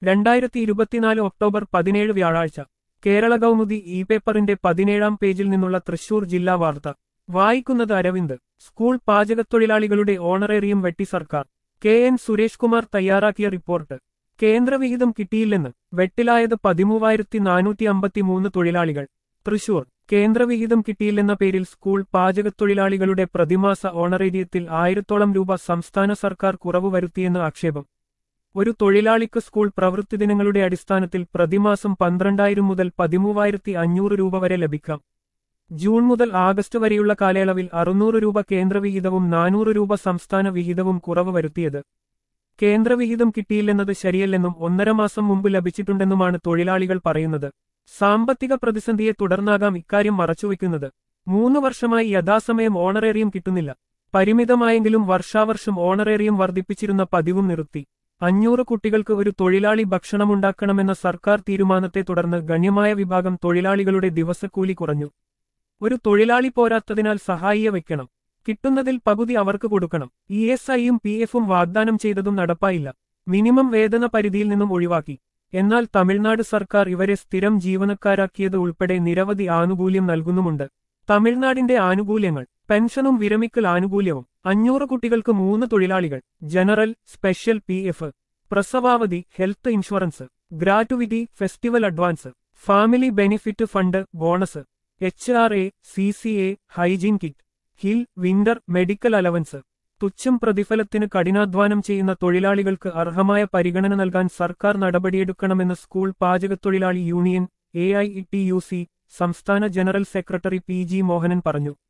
2024 October 17 വ്യാഴാഴ്ച Kerala Kaumudi E പേപ്പറിന്റെ 17-ാം പേജിൽ നിന്നുള്ള തൃശൂർ ജില്ലാ വാർത്ത വായിക്കുന്നത് അരവിന്ദ്. സ്കൂൾ പാചകത്തൊഴിലാളികളുടെ ഓണറേറിയം വെട്ടി സർക്കാർ. കെ.എൻ. സുരേഷ് കുമാർ തയ്യാറാക്കിയ റിപ്പോർട്ട്. കേന്ദ്രവിഹിതം കിട്ടിയില്ലെന്ന് വെട്ടിലായത് 13,453 തൊഴിലാളികൾ. തൃശൂർ. കേന്ദ്രവിഹിതം കിട്ടിയില്ലെന്ന പേരിൽ സ്കൂൾ പാചകത്തൊഴിലാളികളുടെ പ്രതിമാസ ഓണറേറിയത്തിൽ 1000-ഓളം രൂപ സംസ്ഥാന സർക്കാർ കുറവ് വരുത്തിയെന്ന് ആക്ഷേപം. ഒരു തൊഴിലാളിക്ക് സ്കൂൾ പ്രവൃത്തിദിനങ്ങളുടെ അടിസ്ഥാനത്തിൽ പ്രതിമാസം 12,000 മുതൽ 13,500 രൂപ വരെ ലഭിക്കാം. ജൂൺ മുതൽ ആഗസ്റ്റ് വരെയുള്ള കാലയളവിൽ 600 രൂപ കേന്ദ്രവിഹിതവും 400 രൂപ സംസ്ഥാന വിഹിതവും കുറവ് വരുത്തിയത്. കേന്ദ്രവിഹിതം കിട്ടിയില്ലെന്നത് ശരിയല്ലെന്നും 1.5 മാസം മുമ്പ് ലഭിച്ചിട്ടുണ്ടെന്നുമാണ് തൊഴിലാളികൾ പറയുന്നത്. സാമ്പത്തിക പ്രതിസന്ധിയെ തുടർന്നാകാം ഇക്കാര്യം മറച്ചുവെക്കുന്നത്. 3 വർഷമായി യഥാസമയം ഓണറേറിയം കിട്ടുന്നില്ല. പരിമിതമായെങ്കിലും വർഷാവർഷം ഓണറേറിയം വർദ്ധിപ്പിച്ചിരുന്ന പതിവും നിർത്തി. 500 കുട്ടികൾക്ക് ഒരു തൊഴിലാളി ഭക്ഷണമുണ്ടാക്കണമെന്ന സർക്കാർ തീരുമാനത്തെ തുടർന്ന് ഗണ്യമായ വിഭാഗം തൊഴിലാളികളുടെ ദിവസക്കൂലി കുറഞ്ഞു. ഒരു തൊഴിലാളി പോരാത്തതിനാൽ സഹായിയെ വയ്ക്കണം. കിട്ടുന്നതിൽ പകുതി അവർക്ക് കൊടുക്കണം. ESIയും PFും വാഗ്ദാനം ചെയ്തതും നടപ്പായില്ല. മിനിമം വേതന പരിധിയിൽ നിന്നും ഒഴിവാക്കി. എന്നാൽ തമിഴ്നാട് സർക്കാർ ഇവരെ സ്ഥിരം ജീവനക്കാരാക്കിയത് ഉൾപ്പെടെ നിരവധി ആനുകൂല്യം നൽകുന്നുമുണ്ട്. തമിഴ്നാടിന്റെ ആനുകൂല്യങ്ങൾ: പെൻഷനും വിരമിക്കൽ ആനുകൂല്യവും. 500 കുട്ടികൾക്ക് 3 തൊഴിലാളികൾ. ജനറൽ, സ്പെഷ്യൽ PF, പ്രസവാവധി, health insurance, gratuity, festival advance, family benefit fund, bonus, HRA, CCA, hygiene kit, hill, winter, medical allowance. തുച്ഛം പ്രതിഫലത്തിന് കഠിനാധ്വാനം ചെയ്യുന്ന തൊഴിലാളികൾക്ക് അർഹമായ പരിഗണന നൽകാൻ സർക്കാർ നടപടിയെടുക്കണമെന്ന് സ്കൂൾ പാചകത്തൊഴിലാളി യൂണിയൻ AITUC സംസ്ഥാന ജനറൽ സെക്രട്ടറി PG മോഹനൻ പറഞ്ഞു.